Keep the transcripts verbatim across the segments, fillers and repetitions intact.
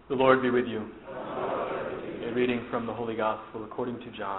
The Lord be with you. A reading from the Holy Gospel according to John.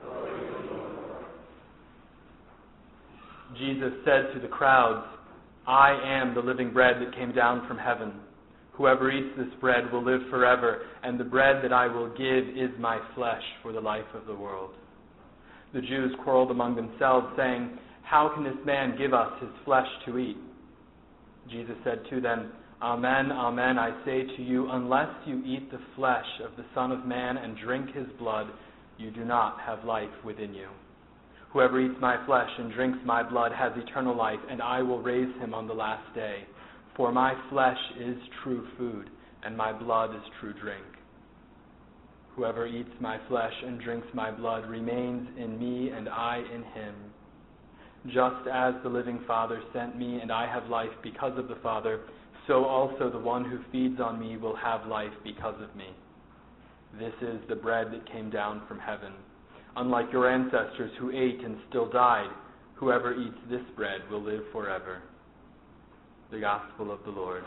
Jesus said to the crowds, "I am the living bread that came down from heaven. Whoever eats this bread will live forever, and the bread that I will give is my flesh for the life of the world." The Jews quarreled among themselves, saying, "How can this man give us his flesh to eat?" Jesus said to them, "Amen, amen, I say to you, unless you eat the flesh of the Son of Man and drink his blood, you do not have life within you. Whoever eats my flesh and drinks my blood has eternal life, and I will raise him on the last day. For my flesh is true food, and my blood is true drink. Whoever eats my flesh and drinks my blood remains in me, and I in him. Just as the living Father sent me, and I have life because of the Father, so also the one who feeds on me will have life because of me. This is the bread that came down from heaven. Unlike your ancestors who ate and still died, whoever eats this bread will live forever." The Gospel of the Lord.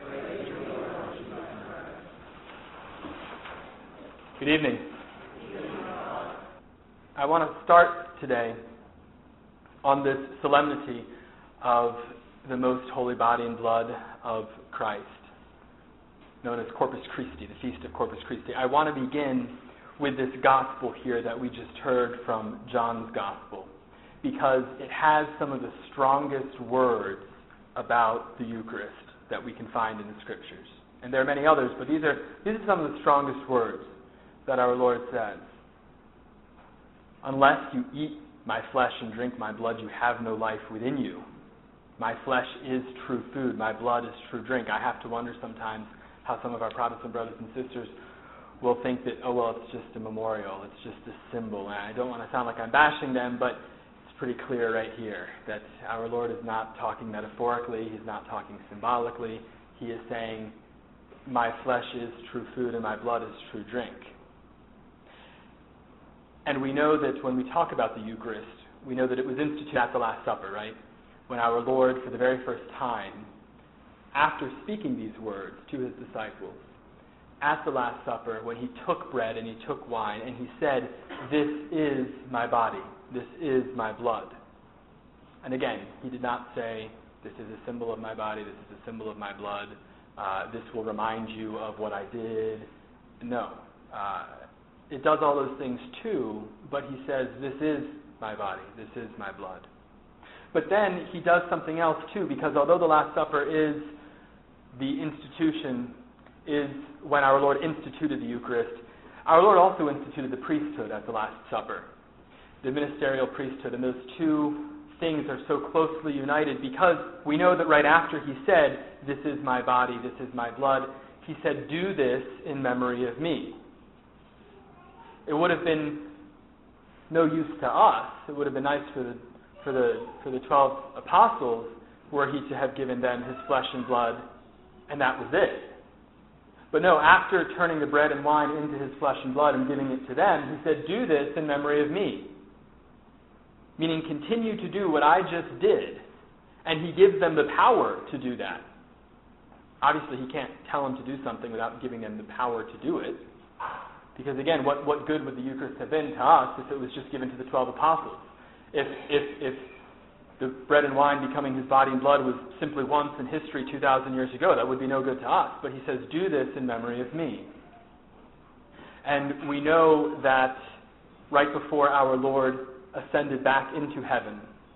Good evening. I want to start today on this solemnity of the most holy body and blood of Christ, known as Corpus Christi, the Feast of Corpus Christi. I want to begin with this gospel here that we just heard from John's Gospel, because it has some of the strongest words about the Eucharist that we can find in the Scriptures. And there are many others, but these are these are some of the strongest words that our Lord says. "Unless you eat my flesh and drink my blood, you have no life within you. My flesh is true food, my blood is true drink." I have to wonder sometimes how some of our Protestant brothers and sisters will think that, oh, well, it's just a memorial, it's just a symbol. And I don't want to sound like I'm bashing them, but it's pretty clear right here that our Lord is not talking metaphorically, he's not talking symbolically. He is saying, my flesh is true food and my blood is true drink. And we know that when we talk about the Eucharist, we know that it was instituted at the Last Supper, right? When our Lord, for the very first time, after speaking these words to his disciples, at the Last Supper, when he took bread and he took wine, and he said, "This is my body, this is my blood." And again, he did not say, "This is a symbol of my body, this is a symbol of my blood, uh, this will remind you of what I did." No. Uh, it does all those things too, but he says, "This is my body, this is my blood." But then he does something else too, because although the Last Supper is the institution, is when our Lord instituted the Eucharist, our Lord also instituted the priesthood at the Last Supper, the ministerial priesthood, and those two things are so closely united because we know that right after he said, "This is my body, this is my blood," he said, "Do this in memory of me." It would have been no use to us. It would have been nice for the for the for the twelve apostles were he to have given them his flesh and blood, and that was it. But no, after turning the bread and wine into his flesh and blood and giving it to them, he said, "Do this in memory of me." Meaning, continue to do what I just did. And he gives them the power to do that. Obviously, he can't tell them to do something without giving them the power to do it. Because again, what, what good would the Eucharist have been to us if it was just given to the twelve apostles? If, if, if the bread and wine becoming his body and blood was simply once in history two thousand years ago, that would be no good to us. But he says, "Do this in memory of me." And we know that right before our Lord ascended back into heaven,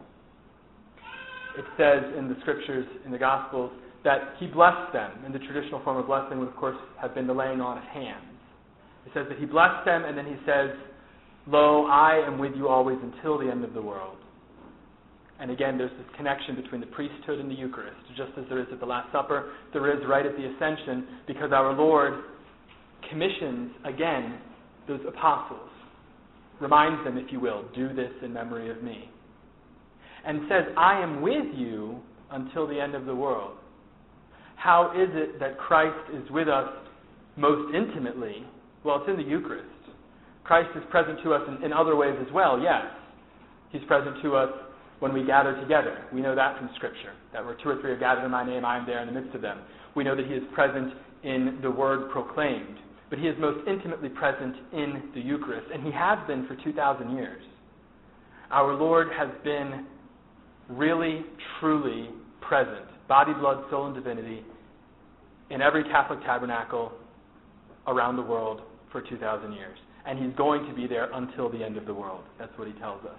it says in the Scriptures, in the Gospels, that he blessed them. And the traditional form of blessing would, of course, have been the laying on of hands. It says that he blessed them, and then he says, "Lo, I am with you always until the end of the world." And again, there's this connection between the priesthood and the Eucharist, just as there is at the Last Supper, there is right at the Ascension, because our Lord commissions, again, those apostles, reminds them, if you will, "Do this in memory of me." And says, "I am with you until the end of the world." How is it that Christ is with us most intimately? Well, it's in the Eucharist. Christ is present to us in, in other ways as well, yes. He's present to us when we gather together. We know that from Scripture, that where two or three are gathered in my name, I am there in the midst of them. We know that he is present in the word proclaimed, but he is most intimately present in the Eucharist, and he has been for two thousand years. Our Lord has been really, truly present, body, blood, soul, and divinity, in every Catholic tabernacle around the world for two thousand years. And he's going to be there until the end of the world. That's what he tells us.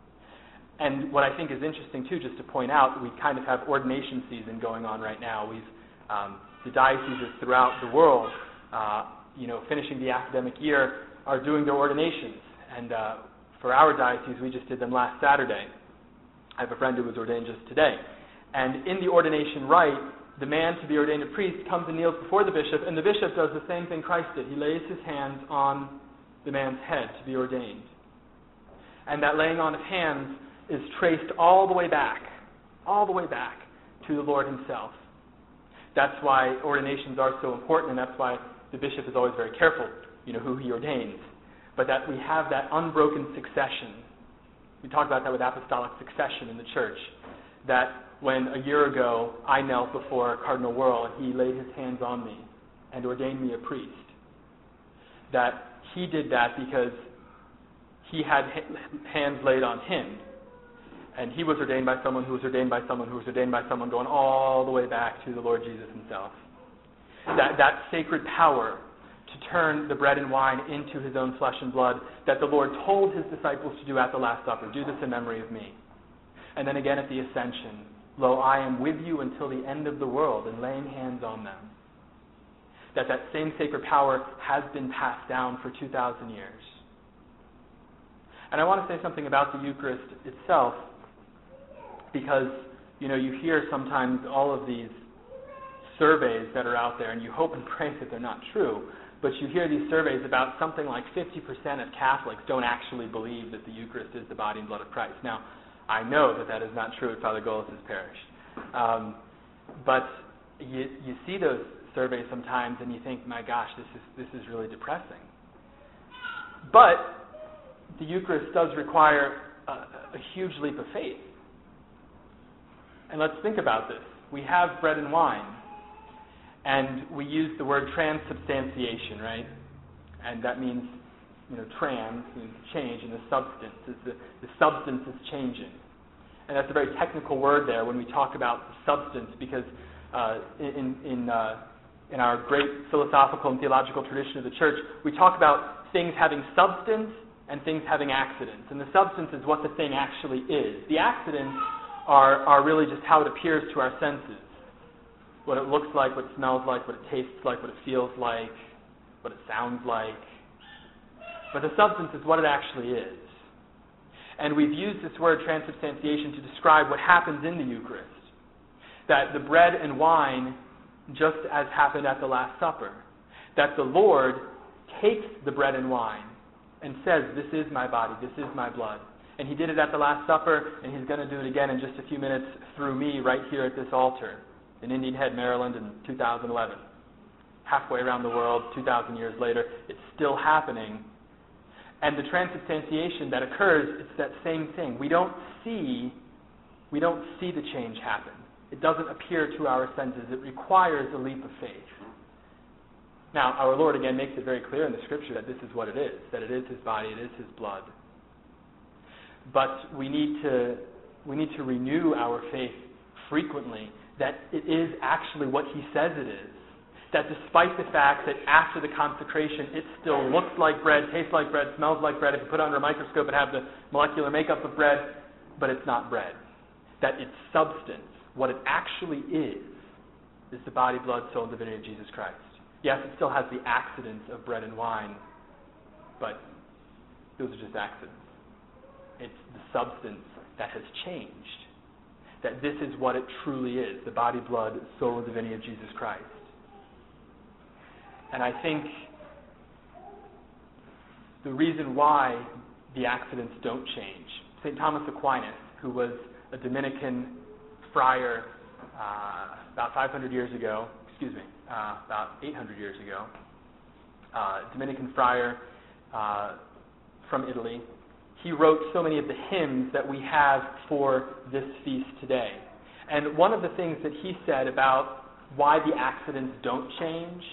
And what I think is interesting, too, just to point out, we kind of have ordination season going on right now. We've um, the dioceses throughout the world, uh, you know, finishing the academic year, are doing their ordinations. And uh, for our diocese, we just did them last Saturday. I have a friend who was ordained just today. And in the ordination rite, the man to be ordained a priest comes and kneels before the bishop, and the bishop does the same thing Christ did. He lays his hands on the man's head to be ordained. And that laying on of hands is traced all the way back, all the way back to the Lord himself. That's why ordinations are so important, and that's why the bishop is always very careful, you know, who he ordains. But that we have that unbroken succession. We talk about that with apostolic succession in the church. That when a year ago I knelt before Cardinal Wuerl, he laid his hands on me and ordained me a priest. That he did that because he had hands laid on him. And he was ordained by someone who was ordained by someone who was ordained by someone, going all the way back to the Lord Jesus himself. That, that sacred power to turn the bread and wine into his own flesh and blood that the Lord told his disciples to do at the Last Supper. Do this in memory of me. And then again at the Ascension. Lo, I am with you until the end of the world, and laying hands on them. That that same sacred power has been passed down for two thousand years. And I want to say something about the Eucharist itself, because, you know, you hear sometimes all of these surveys that are out there, and you hope and pray that they're not true, but you hear these surveys about something like fifty percent of Catholics don't actually believe that the Eucharist is the body and blood of Christ. Now, I know that that is not true at Father Golis' parish. Um, but you, you see those surveys sometimes and you think, my gosh, this is this is really depressing. But the Eucharist does require a, a huge leap of faith. And let's think about this. We have bread and wine, and we use the word transubstantiation, right? And that means, you know, trans, means change, and the substance. Is the, the substance is changing. And that's a very technical word there when we talk about the substance, because uh, in in uh, in our great philosophical and theological tradition of the Church, we talk about things having substance and things having accidents. And the substance is what the thing actually is. The accidents are, are really just how it appears to our senses. What it looks like, what it smells like, what it tastes like, what it feels like, what it sounds like. But the substance is what it actually is. And we've used this word transubstantiation to describe what happens in the Eucharist. That the bread and wine, just as happened at the Last Supper, that the Lord takes the bread and wine and says, this is my body, this is my blood. And he did it at the Last Supper, and he's going to do it again in just a few minutes through me right here at this altar in Indian Head, Maryland in two thousand eleven. Halfway around the world, two thousand years later, it's still happening. And the transubstantiation that occurs, it's that same thing. We don't see, we don't see the change happen. It doesn't appear to our senses. It requires a leap of faith. Now, our Lord again makes it very clear in the Scripture that this is what it is, that it is his body, it is his blood. But we need to we need to renew our faith frequently that it is actually what he says it is. That despite the fact that after the consecration it still looks like bread, tastes like bread, smells like bread, if you put it under a microscope it have the molecular makeup of bread, but it's not bread. That its substance, what it actually is, is the body, blood, soul, and divinity of Jesus Christ. Yes, it still has the accidents of bread and wine, but those are just accidents. It's the substance that has changed. That this is what it truly is, the body, blood, soul, and divinity of Jesus Christ. And I think the reason why the accidents don't change, Saint Thomas Aquinas, who was a Dominican friar uh, about five hundred years ago, excuse me, uh, about eight hundred years ago, uh, Dominican friar uh, from Italy, he wrote so many of the hymns that we have for this feast today. And one of the things that he said about why the accidents don't change,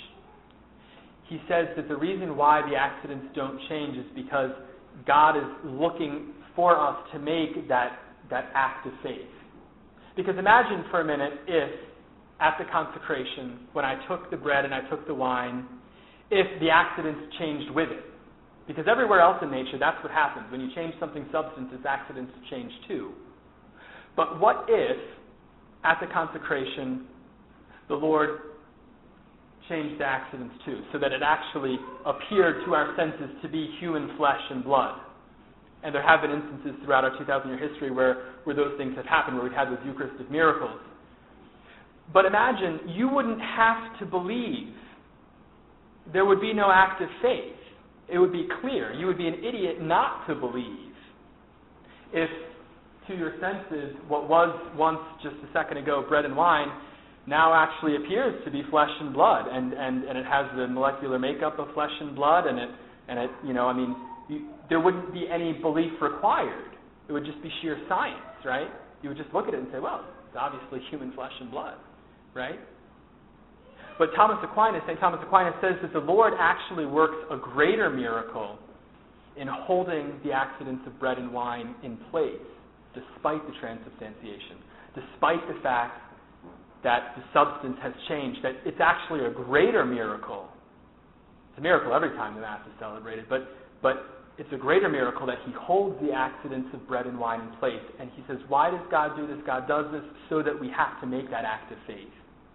he says that the reason why the accidents don't change is because God is looking for us to make that, that act of faith. Because imagine for a minute if, at the consecration, when I took the bread and I took the wine, if the accidents changed with it. Because everywhere else in nature, that's what happens. When you change something substantive, accidents change too. But what if, at the consecration, the Lord changed the accidents too, so that it actually appeared to our senses to be human flesh and blood? And there have been instances throughout our two thousand year history where, where those things have happened, where we've had those Eucharistic miracles. But imagine, you wouldn't have to believe. There would be no act of faith. It would be clear. You would be an idiot not to believe. If, to your senses, what was once, just a second ago, bread and wine, now actually appears to be flesh and blood, and, and, and it has the molecular makeup of flesh and blood, and it, and it you know, I mean, you, there wouldn't be any belief required. It would just be sheer science, right? You would just look at it and say, well, it's obviously human flesh and blood, right? But Thomas Aquinas, Saint Thomas Aquinas says that the Lord actually works a greater miracle in holding the accidents of bread and wine in place, despite the transubstantiation, despite the fact that the substance has changed, that it's actually a greater miracle. It's a miracle every time the Mass is celebrated, but, but it's a greater miracle that he holds the accidents of bread and wine in place. And he says, why does God do this? God does this so that we have to make that act of faith.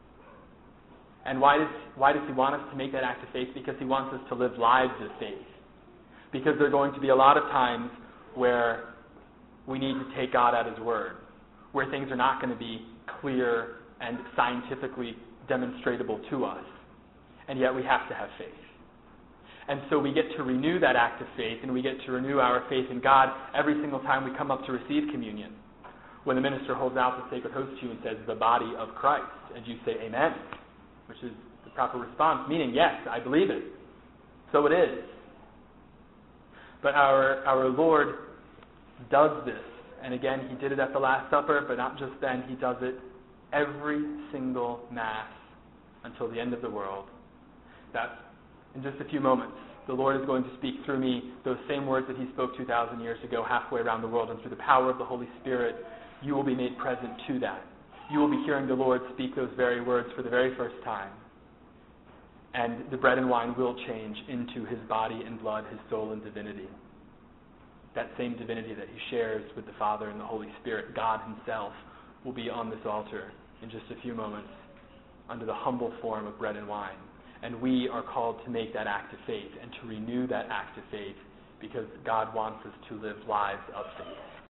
And why does, why does he want us to make that act of faith? Because he wants us to live lives of faith. Because there are going to be a lot of times where we need to take God at his word, where things are not going to be clear and scientifically demonstratable to us. And yet we have to have faith. And so we get to renew that act of faith, and we get to renew our faith in God every single time we come up to receive communion. When the minister holds out the sacred host to you and says, the body of Christ, and you say, amen, which is the proper response, meaning, yes, I believe it. So it is. But our, our Lord does this. And again, he did it at the Last Supper, but not just then. He does it every single Mass until the end of the world. That in just a few moments, the Lord is going to speak through me those same words that he spoke two thousand years ago halfway around the world. And through the power of the Holy Spirit, you will be made present to that. You will be hearing the Lord speak those very words for the very first time. And the bread and wine will change into his body and blood, his soul and divinity. That same divinity that he shares with the Father and the Holy Spirit, God himself, will be on this altar in just a few moments under the humble form of bread and wine. And we are called to make that act of faith and to renew that act of faith because God wants us to live lives of faith.